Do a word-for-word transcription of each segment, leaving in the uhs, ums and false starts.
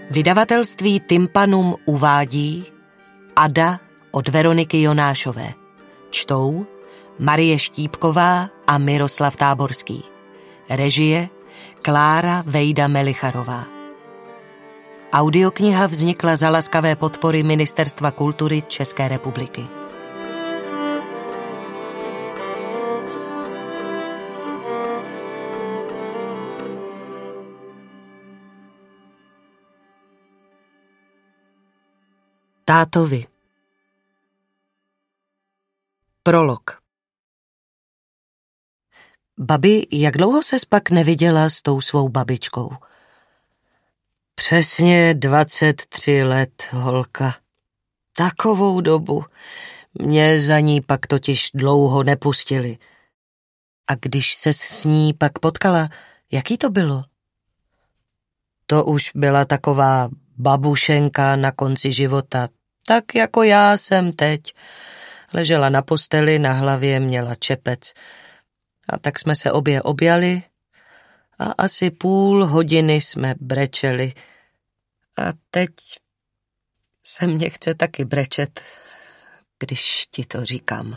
Vydavatelství Tympanum uvádí Ada od Veroniky Jonášové. Čtou Marie Štípková a Miroslav Táborský. Režie Klára Vejda Melicharová. Audiokniha vznikla za laskavé podpory Ministerstva kultury České republiky. Tátovi. Prolog. Babi, jak dlouho ses pak neviděla s tou svou babičkou? Přesně dvacet tři let, holka. Takovou dobu. Mě za ní pak totiž dlouho nepustili. A když ses s ní pak potkala, jaký to bylo? To už byla taková babušenka na konci života, tak jako já jsem teď. Ležela na posteli, na hlavě měla čepec. A tak jsme se obě objali a asi půl hodiny jsme brečeli. A teď se mě chce taky brečet, když ti to říkám.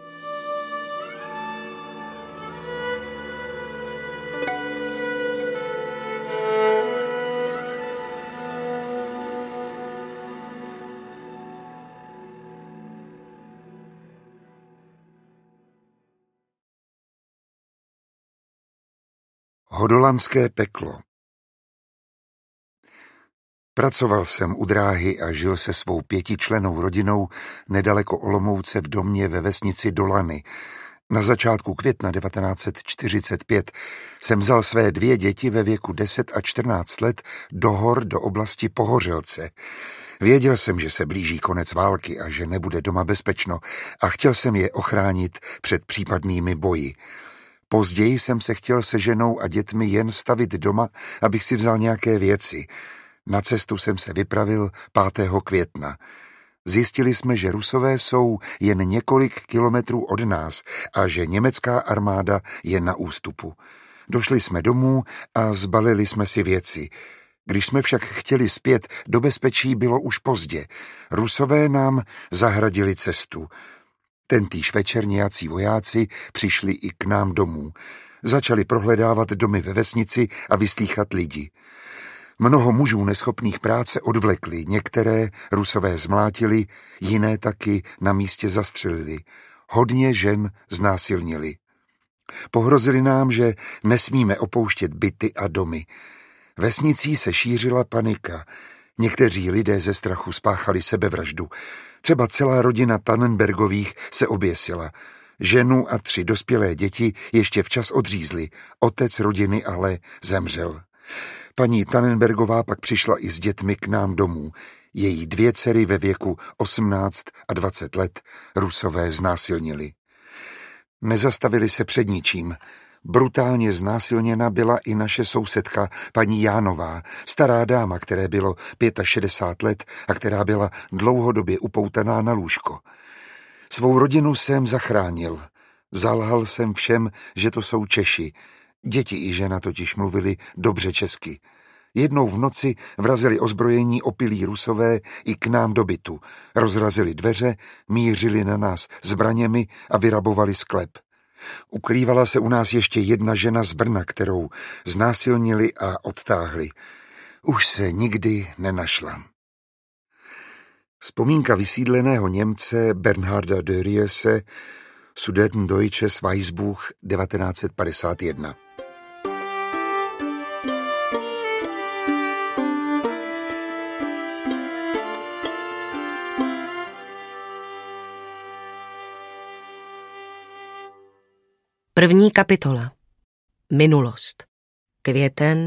Hodolanské peklo. Pracoval jsem u dráhy a žil se svou pětičlennou rodinou nedaleko Olomouce v domě ve vesnici Dolany. Na začátku května devatenáct set čtyřicet pět jsem vzal své dvě děti ve věku deset a čtrnáct let do hor do oblasti Pohořelce. Věděl jsem, že se blíží konec války a že nebude doma bezpečno a chtěl jsem je ochránit před případnými boji. Později jsem se chtěl se ženou a dětmi jen stavit doma, abych si vzal nějaké věci. Na cestu jsem se vypravil pátého května. Zjistili jsme, že Rusové jsou jen několik kilometrů od nás a že německá armáda je na ústupu. Došli jsme domů a zbalili jsme si věci. Když jsme však chtěli zpět do bezpečí, bylo už pozdě. Rusové nám zahradili cestu. Tentýž večer nějací vojáci přišli i k nám domů. Začali prohledávat domy ve vesnici a vyslýchat lidi. Mnoho mužů neschopných práce odvlekli, některé Rusové zmlátili, jiné taky na místě zastřelili. Hodně žen znásilnili. Pohrozili nám, že nesmíme opouštět byty a domy. Vesnicí se šířila panika. Někteří lidé ze strachu spáchali sebevraždu. Třeba celá rodina Tannenbergových se oběsila. Ženu a tři dospělé děti ještě včas odřízli. Otec rodiny ale zemřel. Paní Tannenbergová pak přišla i s dětmi k nám domů. Její dvě dcery ve věku osmnáct a dvacet let Rusové znásilnili. Nezastavili se před ničím. Brutálně znásilněna byla i naše sousedka, paní Jánová, stará dáma, které bylo šedesát pět let a která byla dlouhodobě upoutaná na lůžko. Svou rodinu jsem zachránil. Zalhal jsem všem, že to jsou Češi. Děti i žena totiž mluvili dobře česky. Jednou v noci vrazili ozbrojení opilí Rusové i k nám do bytu. Rozrazili dveře, mířili na nás zbraněmi a vyrabovali sklep. Ukrývala se u nás ještě jedna žena z Brna, kterou znásilnili a odtáhli. Už se nikdy nenašla. Vzpomínka vysídleného Němce Bernharda Döriese, Sudetendeutsches Weißbuch devatenáct set padesát jedna. První kapitola. Minulost. Květen